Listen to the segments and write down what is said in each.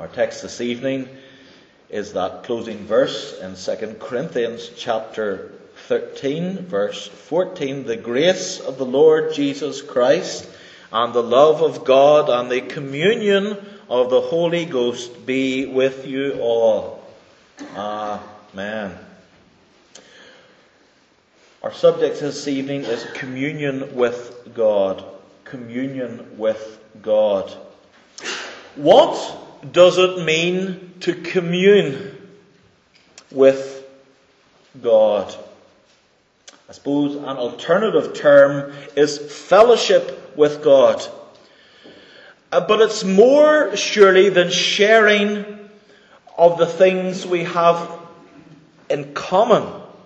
Our text this evening is that closing verse in 2 Corinthians chapter 13, verse 14. The grace of the Lord Jesus Christ and the love of God and the communion of the Holy Ghost be with you all. Amen. Our subject this evening is communion with God. Communion with God. What does it mean to commune with God? I suppose an alternative term is fellowship with God. But it's more surely than sharing of the things we have in common.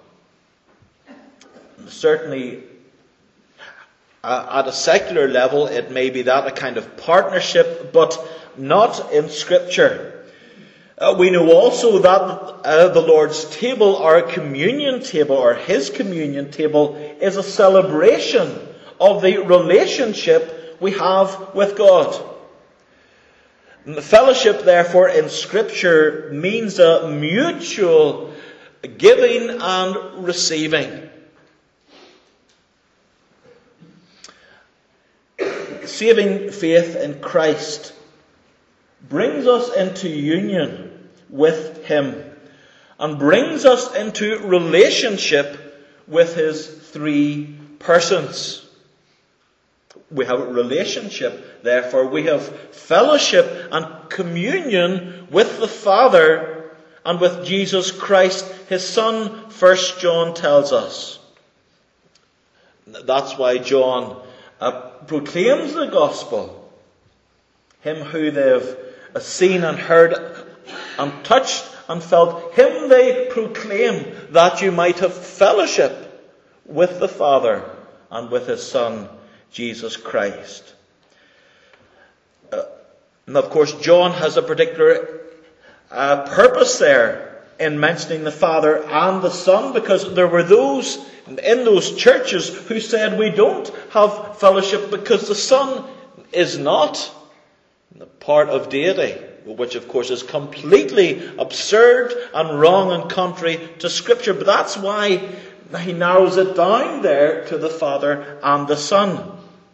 Certainly, at a secular level, it may be that, a kind of partnership, but not in Scripture. We know also that the Lord's table, our communion table, or His communion table, is a celebration of the relationship we have with God. And the fellowship, therefore, in Scripture means a mutual giving and receiving. Saving faith in Christ brings us into union with Him and brings us into relationship with His three persons. We have a relationship, therefore we have fellowship and communion with the Father and with Jesus Christ, His Son, 1 John tells us. That's why John proclaims the gospel. Him who they've seen and heard and touched and felt, him they proclaim, that you might have fellowship with the Father and with His Son, Jesus Christ. And of course, John has a particular purpose there in mentioning the Father and the Son, because there were those in those churches who said we don't have fellowship because the Son is not part of deity, which of course is completely absurd and wrong and contrary to Scripture. But that's why he narrows it down there to the Father and the Son.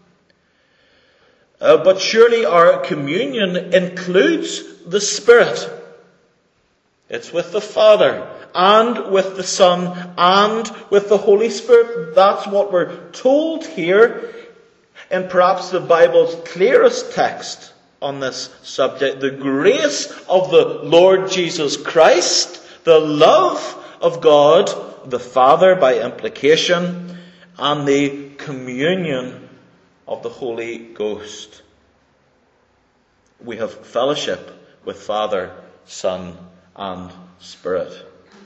But surely our communion includes the Spirit. It's with the Father and with the Son and with the Holy Spirit. That's what we're told here in perhaps the Bible's clearest text on this subject. The grace of the Lord Jesus Christ, the love of God, the Father by implication, and the communion of the Holy Ghost. We have fellowship with Father, Son, and Spirit.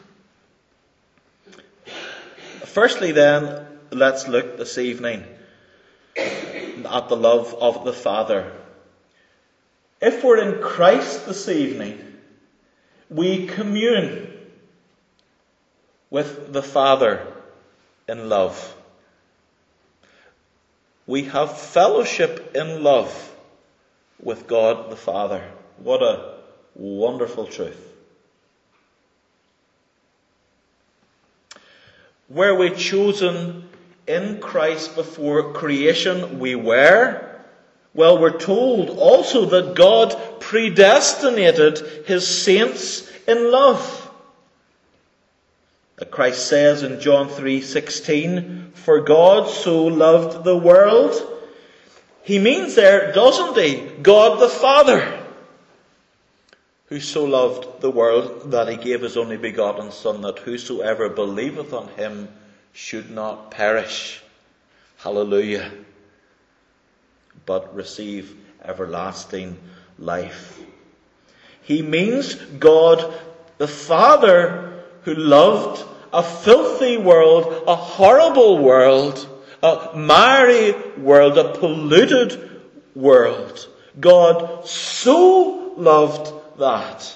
Firstly then, let's look this evening at the love of the Father. If we're in Christ this evening, we commune with the Father in love. We have fellowship in love with God the Father. What a wonderful truth. Were we chosen in Christ before creation? We were. Well, we're told also that God predestinated His saints in love. Christ says in John 3:16, "For God so loved the world." He means there, doesn't He, God the Father, who so loved the world that He gave His only begotten Son, that whosoever believeth on Him should not perish. Hallelujah. But receive everlasting life. He means God the Father, who loved a filthy world, a horrible world, a miry world, a polluted world. God so loved that.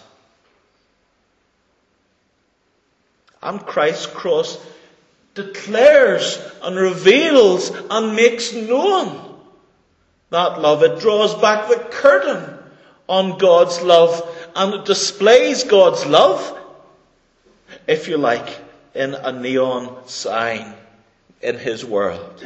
And Christ's cross declares and reveals and makes known that love. It draws back the curtain on God's love and displays God's love, if you like, in a neon sign in his world.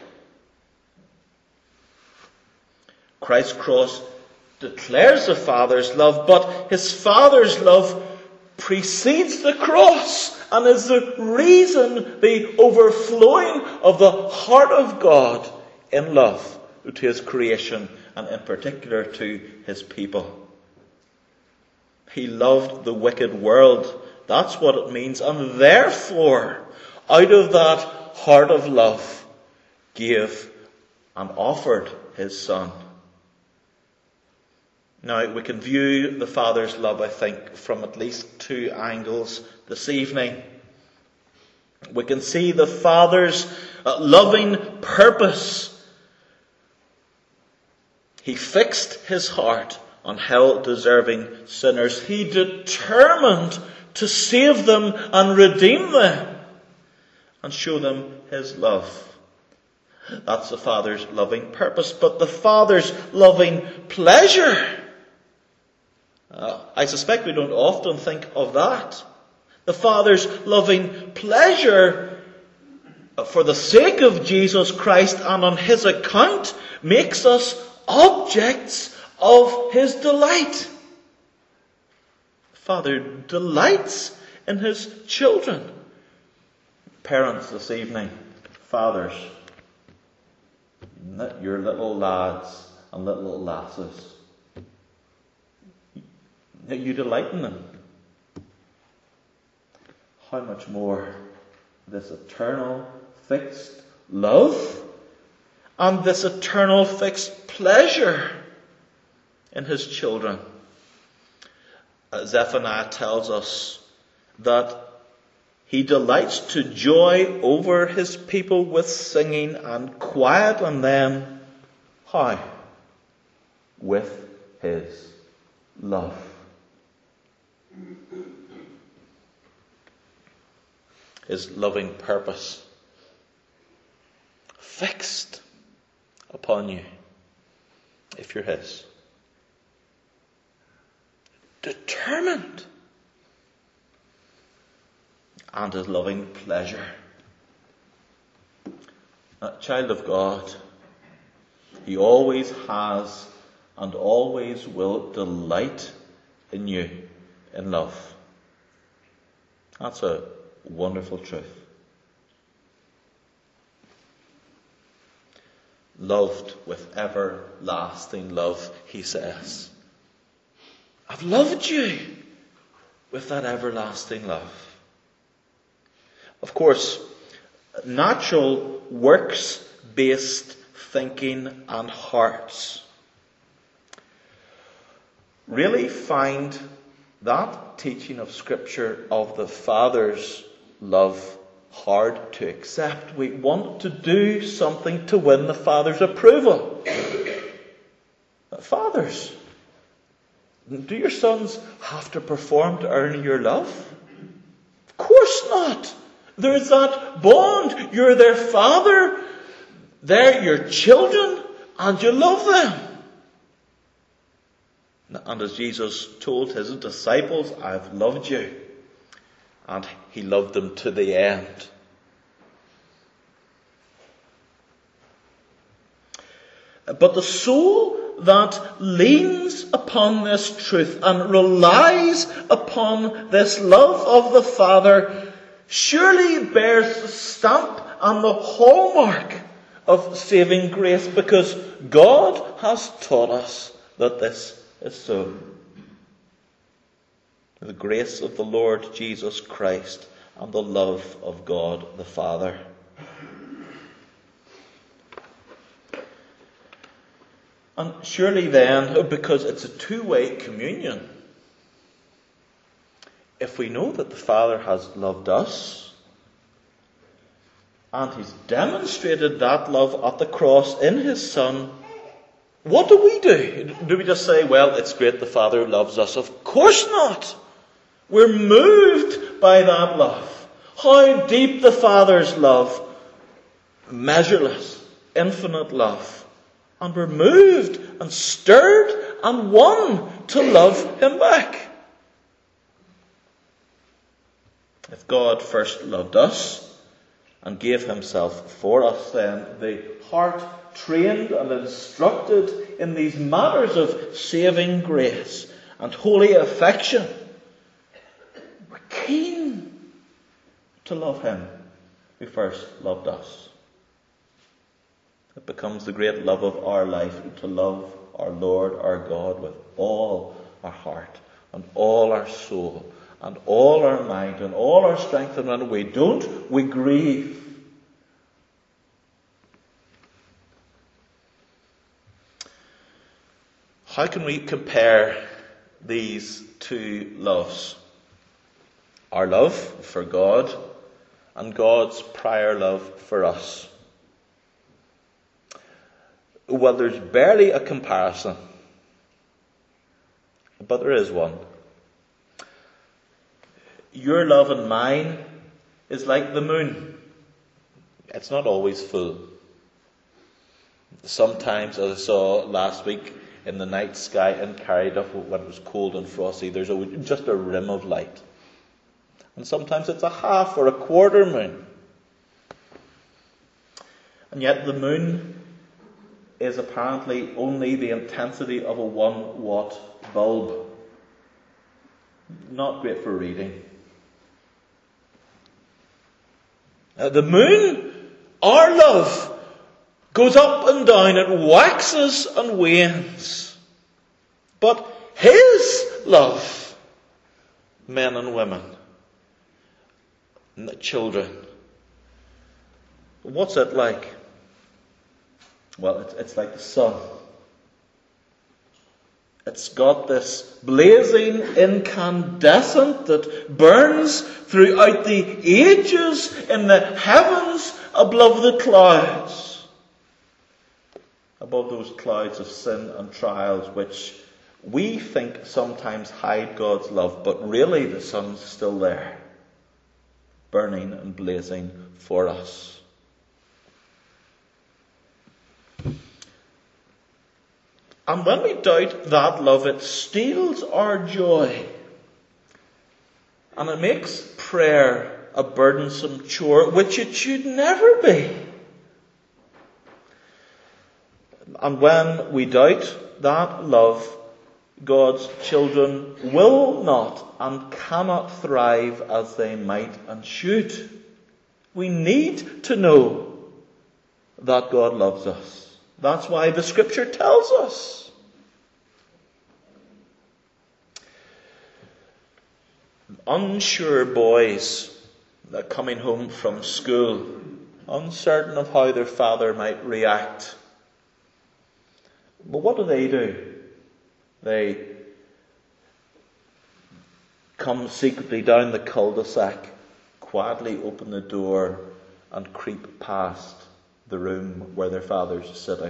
Christ's cross declares the Father's love, but his Father's love precedes the cross and is the reason, the overflowing of the heart of God in love to his creation and in particular to his people. He loved the wicked world. That's what it means. And therefore, out of that heart of love, gave and offered his Son. Now, we can view the Father's love, I think, from at least two angles this evening. We can see the Father's loving purpose. He fixed his heart on hell-deserving sinners. He determined to save them and redeem them and show them his love. That's the Father's loving purpose. But the Father's loving pleasure, I suspect we don't often think of that. The Father's loving pleasure for the sake of Jesus Christ and on his account makes us objects of his delight. The Father delights in his children. Parents this evening, fathers, your little lads and little lasses, you delight in them. How much more this eternal fixed love and this eternal fixed pleasure in his children. Zephaniah tells us that he delights to joy over his people with singing and quieten them. How? With his love. His loving purpose fixed upon you if you're his. Determined. And his loving pleasure. A child of God, he always has and always will delight in you in love. That's a wonderful truth. Loved with everlasting love, he says. I've loved you with that everlasting love. Of course, natural works-based thinking and hearts really find that teaching of Scripture of the Father's love hard to accept. We want to do something to win the Father's approval. Fathers, do your sons have to perform to earn your love? Of course not. There's that bond. You're their father. They're your children. And you love them. And as Jesus told his disciples, I've loved you. And he loved them to the end. But the soul that leans upon this truth and relies upon this love of the Father surely bears the stamp and the hallmark of saving grace, because God has taught us that this is so. The grace of the Lord Jesus Christ and the love of God the Father. And surely then, because it's a two-way communion, if we know that the Father has loved us, and he's demonstrated that love at the cross in his Son, what do? Do we just say, well, it's great the Father loves us? Of course not. We're moved by that love. How deep the Father's love. Measureless, infinite love. And we're moved and stirred and won to love him back. If God first loved us and gave himself for us, then the heart trained and instructed in these matters of saving grace and holy affection, we're keen to love him who first loved us. It becomes the great love of our life to love our Lord, our God, with all our heart and all our soul and all our mind and all our strength. And when we don't, we grieve. How can we compare these two loves? Our love for God and God's prior love for us. Well, there's barely a comparison, but there is one. Your love and mine is like the moon. It's not always full. Sometimes, as I saw last week, in the night sky in Carryduff when it was cold and frosty, there's just a rim of light. And sometimes it's a half or a quarter moon. And yet the moon is apparently only the intensity of a 1 watt bulb. Not great for reading. The moon, our love, goes up and down, it waxes and wanes. But his love, men and women, and the children, what's it like? Well, it's like the sun. It's got this blazing incandescent that burns throughout the ages in the heavens above the clouds. Above those clouds of sin and trials which we think sometimes hide God's love, but really the sun's still there, burning and blazing for us. And when we doubt that love, it steals our joy. And it makes prayer a burdensome chore, which it should never be. And when we doubt that love, God's children will not and cannot thrive as they might and should. We need to know that God loves us. That's why the Scripture tells us. Unsure boys that coming home from school, uncertain of how their father might react. But what do? They come secretly down the cul-de-sac, quietly open the door and creep past the room where their father's sitting.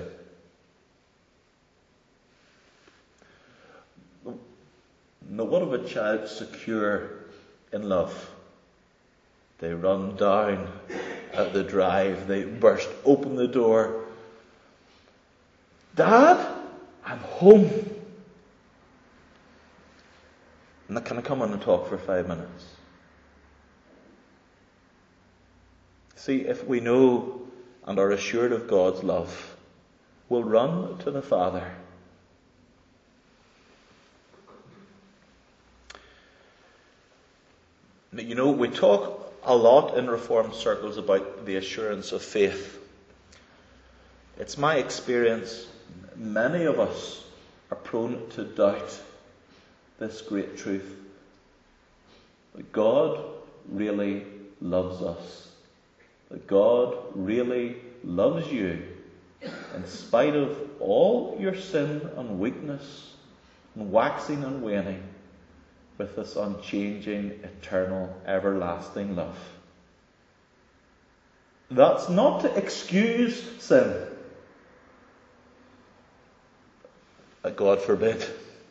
Now, what of a child secure in love? They run down at the drive, they burst open the door. Dad, I'm home. And can I come in and talk for 5 minutes? See, if we know and are assured of God's love, we'll run to the Father. You know, we talk a lot in Reformed circles about the assurance of faith. It's my experience, many of us are prone to doubt this great truth. That God really loves us. That God really loves you in spite of all your sin and weakness and waxing and waning, with this unchanging, eternal, everlasting love. That's not to excuse sin. God forbid.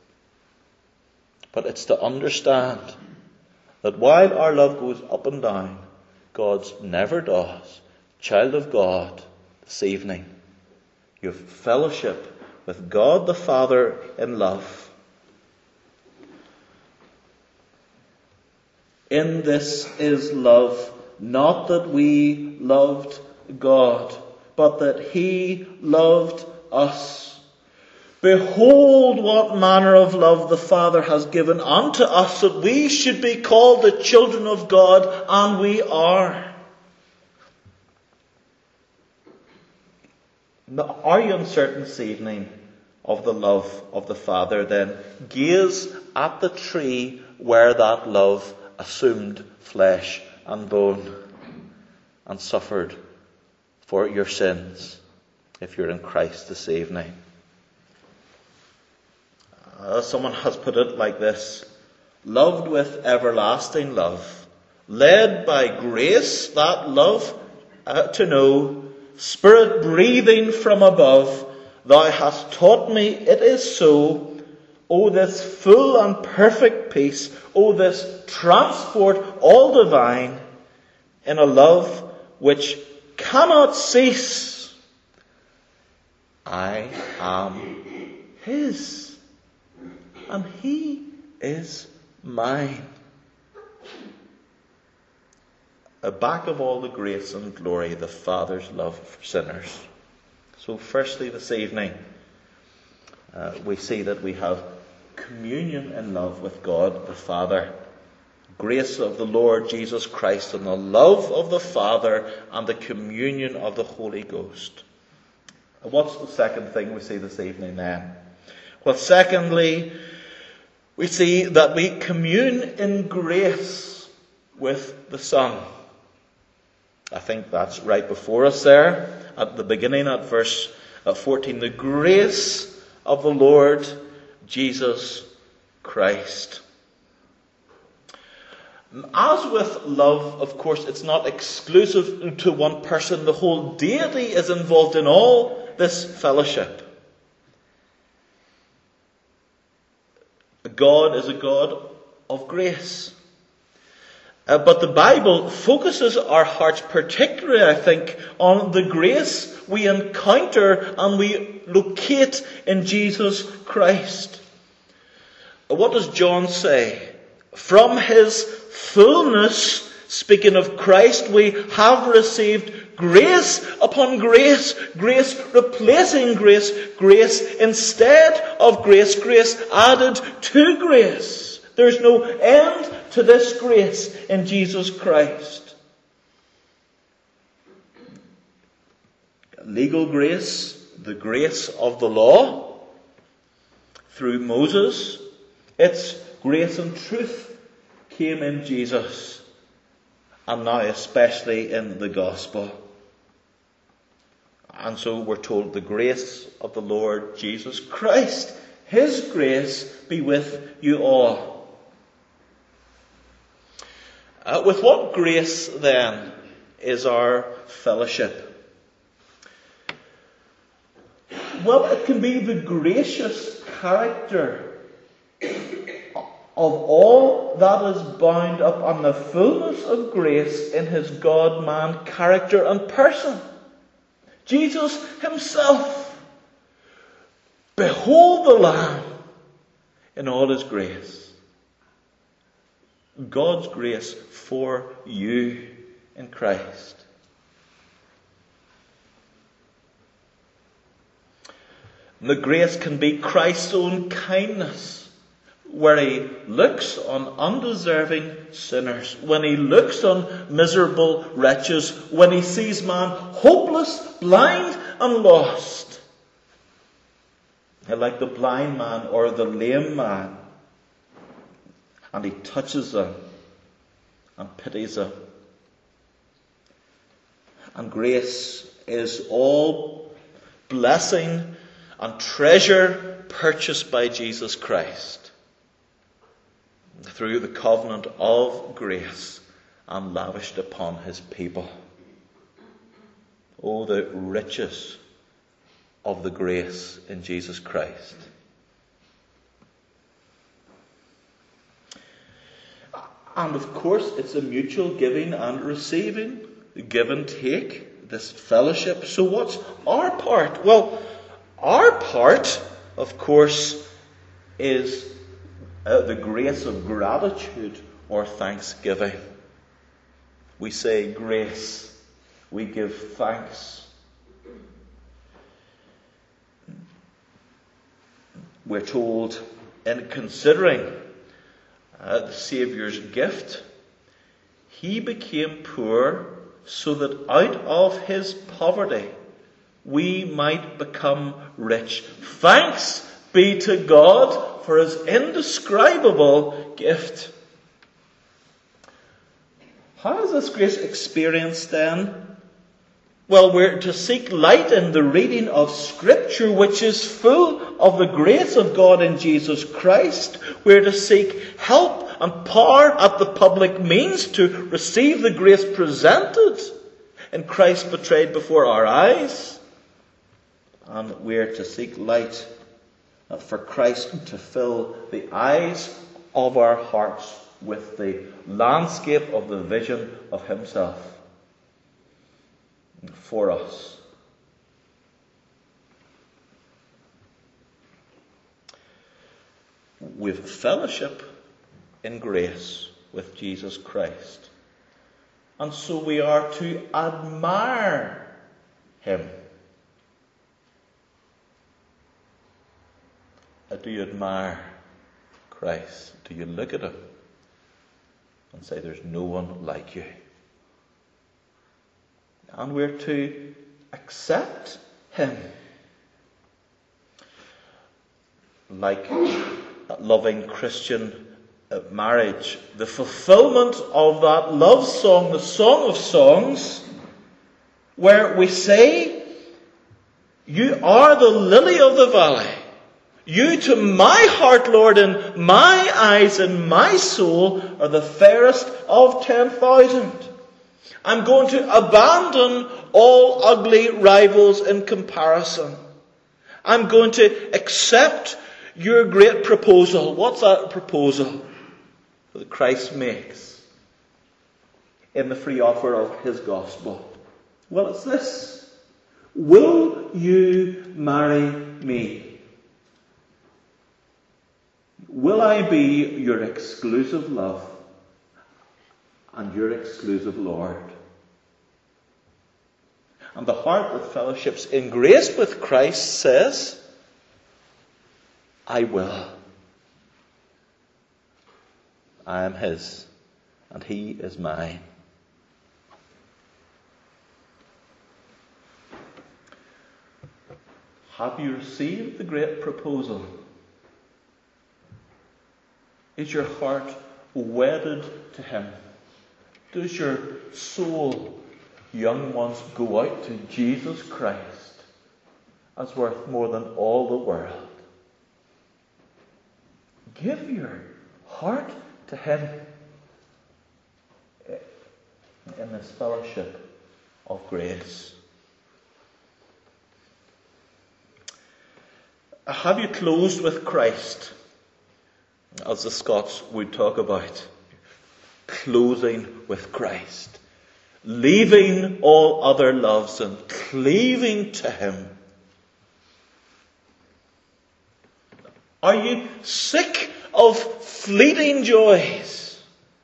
But it's to understand that while our love goes up and down, God's never does. Child of God, this evening, you have fellowship with God the Father in love. In this is love, not that we loved God, but that he loved us. Behold what manner of love the Father has given unto us, that we should be called the children of God, and we are. Are you uncertain this evening of the love of the Father? Then gaze at the tree where that love assumed flesh and bone and suffered for your sins, if you're in Christ this evening. Someone has put it like this: loved with everlasting love, led by grace that love to know, Spirit breathing from above, thou hast taught me it is so. O this full and perfect peace, O this transport all divine, in a love which cannot cease. I am his, and he is mine. Back of all the grace and glory, the Father's love for sinners. So firstly this evening, we see that we have communion in love with God the Father, grace of the Lord Jesus Christ, and the love of the Father, and the communion of the Holy Ghost. What's the second thing we see this evening then? Well, secondly, we see that we commune in grace with the Son. I think that's right before us there, at the beginning, at verse 14. The grace of the Lord Jesus Christ. As with love, of course, it's not exclusive to one person. The whole deity is involved in all this fellowship. God is a God of grace. But the Bible focuses our hearts particularly, I think, on the grace we encounter and we locate in Jesus Christ. What does John say? From his fullness, speaking of Christ, we have received grace upon grace, grace replacing grace, grace instead of grace, grace added to grace. There's no end to this grace in Jesus Christ. Legal grace, the grace of the law, through Moses, its grace and truth came in Jesus, and now especially in the gospel. And so we're told the grace of the Lord Jesus Christ, his grace be with you all. With what grace, then, is our fellowship? Well, it can be the gracious character of all that is bound up on the fullness of grace in his God-man character and person. Jesus himself. Behold the Lamb in all his grace. God's grace for you in Christ. The grace can be Christ's own kindness, where he looks on undeserving sinners, when he looks on miserable wretches, when he sees man hopeless, blind and lost. Like the blind man or the lame man. And he touches them and pities them. And grace is all blessing and treasure purchased by Jesus Christ through the covenant of grace and lavished upon his people. Oh, the riches of the grace in Jesus Christ. And of course, it's a mutual giving and receiving, give and take, this fellowship. So what's our part? Well, our part, of course, is the grace of gratitude or thanksgiving. We say grace. We give thanks. We're told, in considering the Saviour's gift, He became poor so that out of His poverty we might become rich. Thanks be to God for His indescribable gift. How is this grace experienced then? Well, we're to seek light in the reading of Scripture, which is full of the grace of God in Jesus Christ. We're to seek help and power at the public means to receive the grace presented in Christ betrayed before our eyes. And we're to seek light for Christ to fill the eyes of our hearts with the landscape of the vision of Himself for us. We've fellowship in grace with Jesus Christ. And so we are to admire Him. Do you admire Christ? Do you look at Him and say, there's no one like you? And we're to accept Him. Like that loving Christian marriage, the fulfillment of that love song, the Song of Songs, where we say, you are the lily of the valley. You to my heart, Lord, and my eyes and my soul are the fairest of 10,000. I'm going to abandon all ugly rivals in comparison. I'm going to accept your great proposal. What's that proposal that Christ makes in the free offer of His gospel? Well, it's this. Will you marry me? Will I be your exclusive love and your exclusive Lord? And the heart that fellowships in grace with Christ says, I will. I am His, and He is mine. Have you received the great proposal? Is your heart wedded to Him? Does your soul, young ones, go out to Jesus Christ as worth more than all the world? Give your heart to Him in this fellowship of grace. Have you closed with Christ? As the Scots would talk about, closing with Christ, leaving all other loves and cleaving to Him. Are you sick of fleeting joys?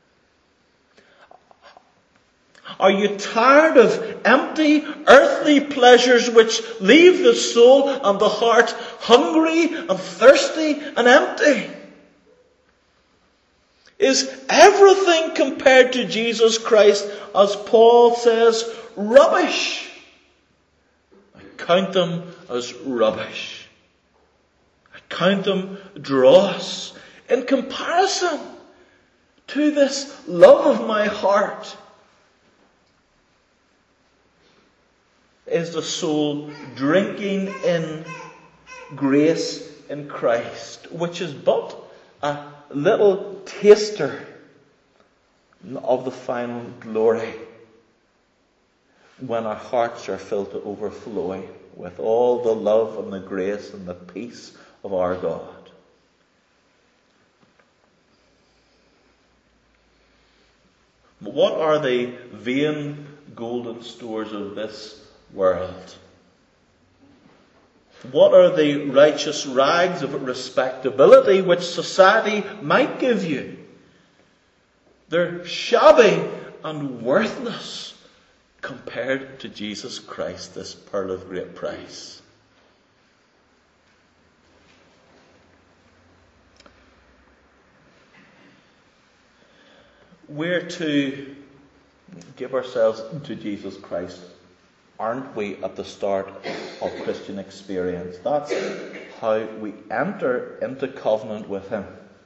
Are you tired of empty earthly pleasures which leave the soul and the heart hungry and thirsty and empty? Is everything compared to Jesus Christ, as Paul says, rubbish? I count them as rubbish. I count them dross in comparison to this love of my heart. Is the soul drinking in grace in Christ, which is but a little taster of the final glory when our hearts are filled to overflowing with all the love and the grace and the peace of our God. What are the vain golden stores of this world? What are the righteous rags of respectability which society might give you? They're shabby and worthless compared to Jesus Christ, this pearl of great price. We're to give ourselves to Jesus Christ, aren't we, at the start of Christian experience? That's how we enter into covenant with Him.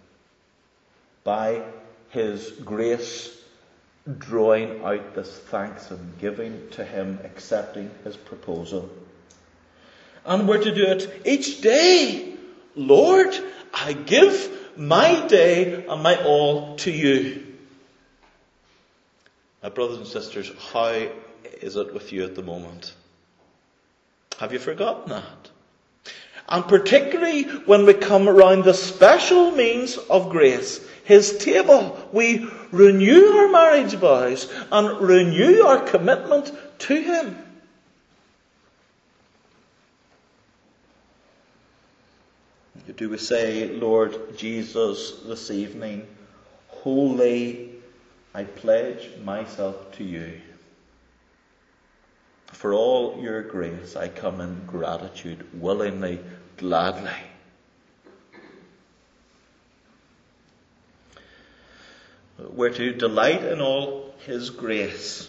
By His grace, drawing out this thanks and giving to Him, accepting His proposal. And we're to do it each day. Lord, I give my day and my all to you. Now, brothers and sisters, how is it with you at the moment? Have you forgotten that? And particularly when we come around the special means of grace, His table, we renew our marriage vows and renew our commitment to Him. Do we say, Lord Jesus, this evening, wholly I pledge myself to you. For all your grace, I come in gratitude, willingly, gladly. We're to delight in all His grace.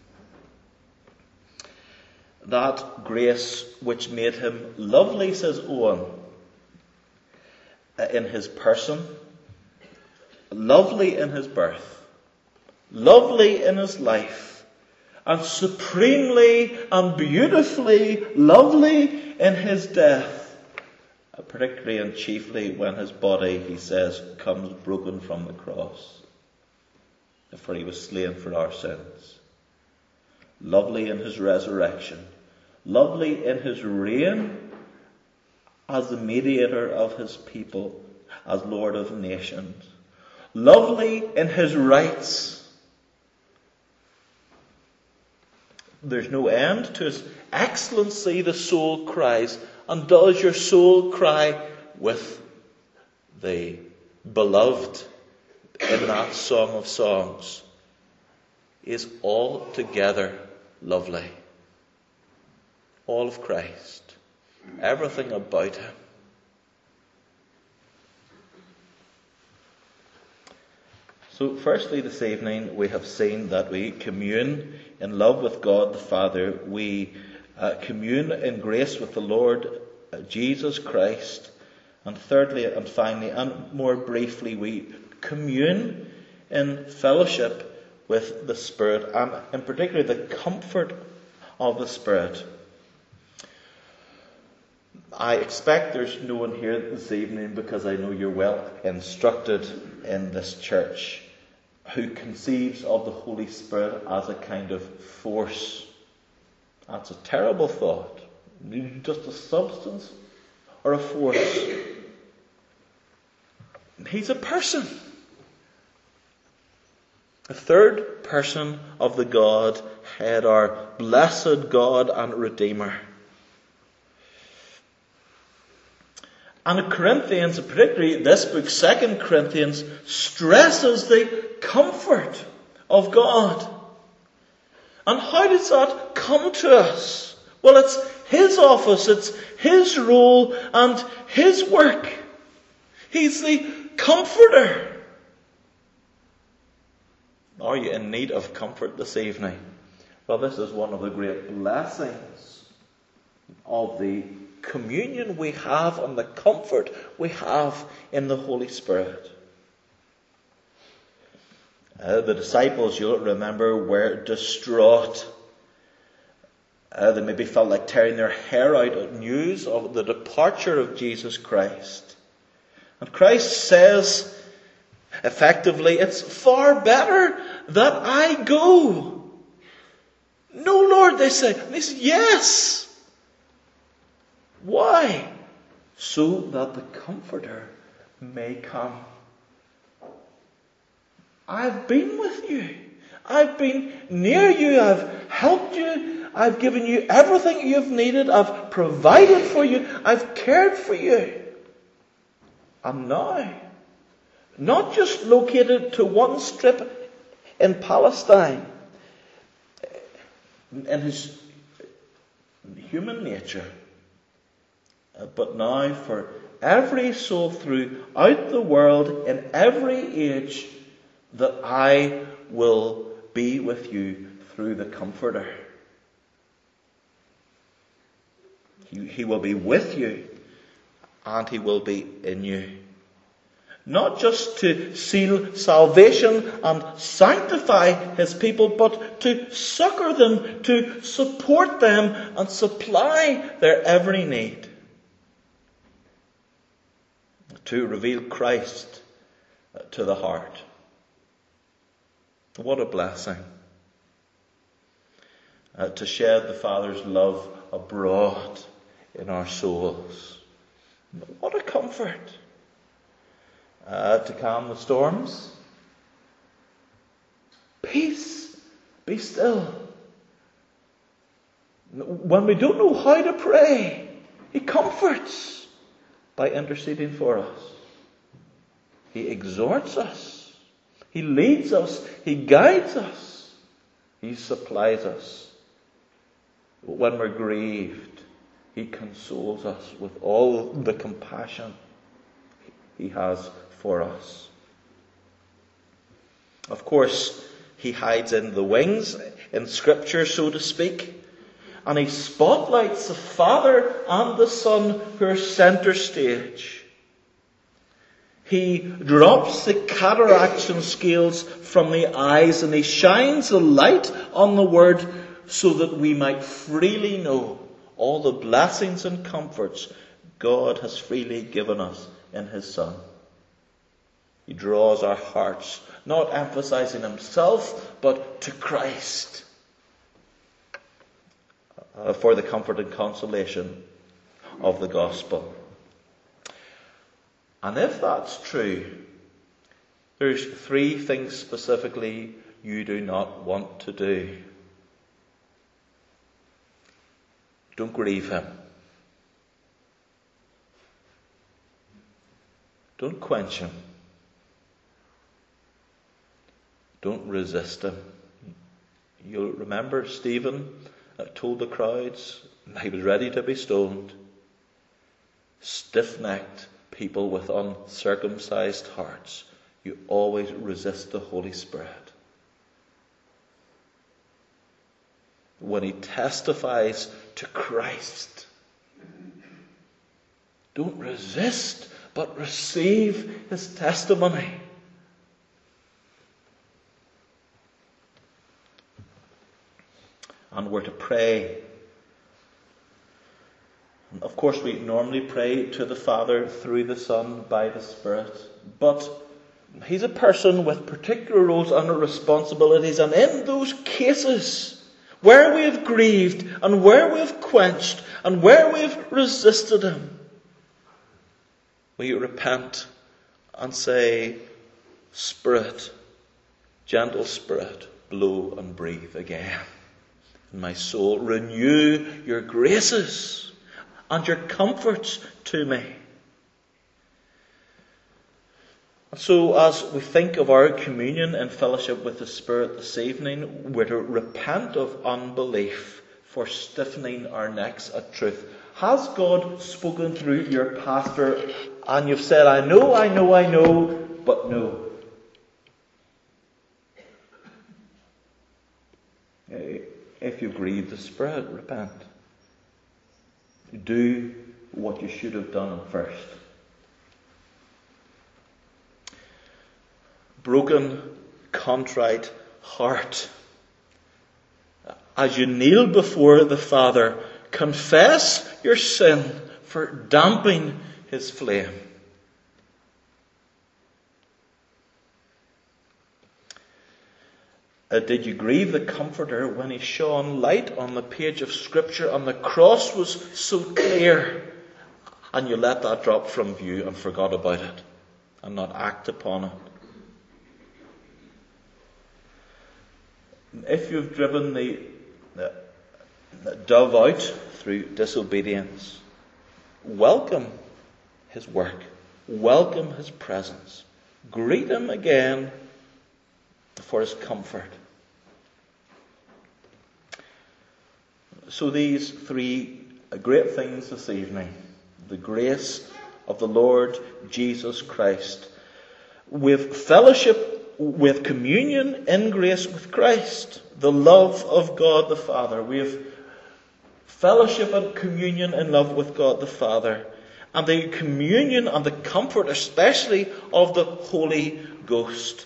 That grace which made Him lovely, says Owen, in His person, lovely in His birth, lovely in His life, and supremely and beautifully lovely in His death, particularly and chiefly when His body, he says, comes broken from the cross, for He was slain for our sins. Lovely in His resurrection, lovely in His reign as the mediator of His people, as Lord of nations, lovely in His rights. There's no end to His excellency, the soul cries. And does your soul cry with the beloved in that Song of Songs? He is altogether lovely. All of Christ. Everything about Him. So firstly this evening we have seen that we commune in love with God the Father. We commune in grace with the Lord Jesus Christ. And thirdly and finally and more briefly, we commune in fellowship with the Spirit, and in particular the comfort of the Spirit. I expect there's no one here this evening, because I know you're well instructed in this church, who conceives of the Holy Spirit as a kind of force. That's a terrible thought. Just a substance or a force. He's a person. The third person of the Godhead, our blessed God and Redeemer. And in Corinthians, particularly this book, 2 Corinthians, stresses the comfort of God. And how does that come to us? Well, it's His office, it's His role and His work. He's the comforter. Are you in need of comfort this evening? Well, this is one of the great blessings of the communion we have and the comfort we have in the Holy Spirit. The disciples, you'll remember, were distraught. They maybe felt like tearing their hair out at news of the departure of Jesus Christ. And Christ says, effectively, it's far better that I go. No, Lord, they say. And He said, yes. Why? So that the Comforter may come. I've been with you. I've been near you. I've helped you. I've given you everything you've needed. I've provided for you. I've cared for you. And now, not just located to one strip in Palestine, in his human nature, but now for every soul throughout the world, in every age, that I will be with you through the Comforter. He will be with you, and he will be in you. Not just to seal salvation and sanctify his people, but to succor them, to support them, and supply their every need. To reveal Christ to the heart. What a blessing. To shed the Father's love abroad in our souls. What a comfort. To calm the storms. Peace. Be still. When we don't know how to pray, he comforts by interceding for us. He exhorts us. He leads us. He guides us. He supplies us. When we're grieved, he consoles us with all the compassion he has for us. Of course, he hides in the wings, in Scripture, so to speak, and he spotlights the Father and the Son who are centre stage. He drops the cataracts and scales from the eyes, and he shines the light on the Word so that we might freely know all the blessings and comforts God has freely given us in his Son. He draws our hearts, not emphasizing himself, but to Christ, for the comfort and consolation of the gospel. And if that's true, there's 3 things specifically you do not want to do. Don't grieve him. Don't quench him. Don't resist him. You'll remember Stephen told the crowds he was ready to be stoned. Stiff-necked people with uncircumcised hearts, you always resist the Holy Spirit. When he testifies to Christ, don't resist, but receive his testimony. And we're to pray. And of course, we normally pray to the Father through the Son by the Spirit. But he's a person with particular roles and responsibilities. And in those cases where we have grieved and where we have quenched and where we have resisted him, we repent and say, Spirit, gentle Spirit, blow and breathe again in my soul. Renew your graces and your comforts to me. So as we think of our communion and fellowship with the Spirit this evening, we're to repent of unbelief for stiffening our necks at truth. Has God spoken through your pastor and you've said, I know, but no? If you've grieved the Spirit, repent. Do what you should have done first. Broken, contrite heart. As you kneel before the Father, confess your sin for damping his flame. Did you grieve the Comforter when he shone light on the page of Scripture and the cross was so clear, and you let that drop from view and forgot about it and not act upon it? If you've driven the dove out through disobedience, welcome his work, welcome his presence, greet him again for his comfort. So these three great things this evening: the grace of the Lord Jesus Christ, with fellowship, with communion in grace with Christ, the love of God the Father. We have fellowship and communion in love with God the Father, and the communion and the comfort especially of the Holy Ghost.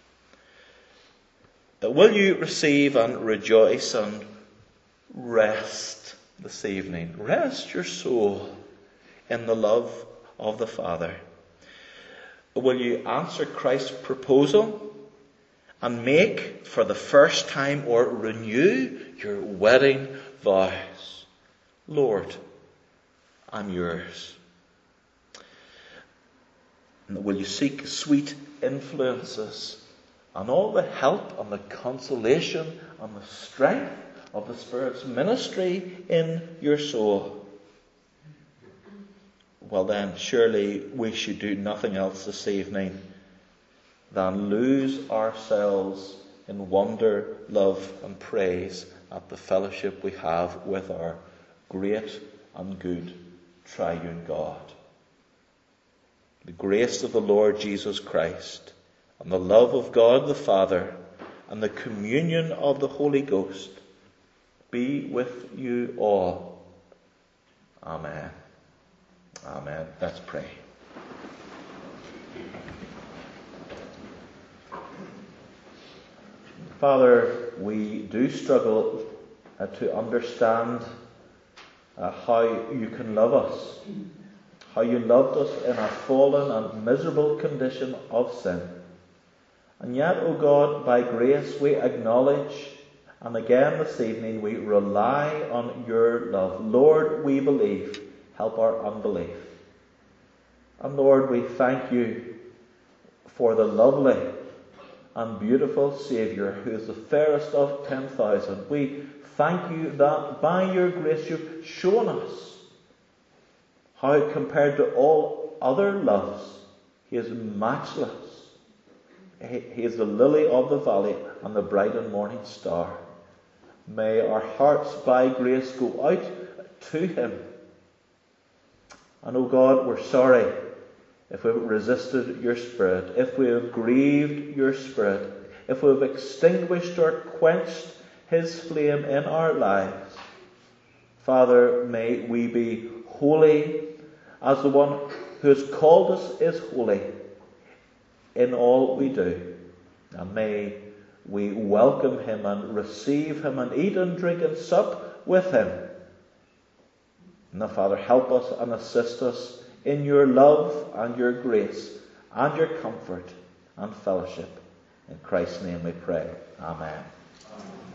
Will you receive and rejoice and rest this evening? Rest your soul in the love of the Father. Will you answer Christ's proposal and make for the first time or renew your wedding vows? Lord, I'm yours. And will you seek sweet influences and all the help and the consolation and the strength of the Spirit's ministry in your soul? Well then, surely we should do nothing else this evening than lose ourselves in wonder, love and praise at the fellowship we have with our great and good triune God. The grace of the Lord Jesus Christ and the love of God the Father and the communion of the Holy Ghost be with you all. Amen. Amen. Let's pray. Father, we do struggle to understand how you can love us, how you loved us in our fallen and miserable condition of sin. And yet, O God, by grace we acknowledge, and again this evening we rely on your love. Lord, we believe. Help our unbelief. And Lord, we thank you for the lovely and beautiful Saviour who is the fairest of 10,000. We thank you that by your grace you've shown us how, compared to all other loves, he is matchless. He is the lily of the valley and the bright and morning star. May our hearts by grace go out to him. And, O God, we're sorry if we've resisted your Spirit, if we have grieved your Spirit, if we've extinguished or quenched his flame in our lives. Father, may we be holy as the one who has called us is holy in all we do. And may we welcome him and receive him and eat and drink and sup with him. Now, Father, help us and assist us in your love and your grace and your comfort and fellowship. In Christ's name we pray. Amen. Amen.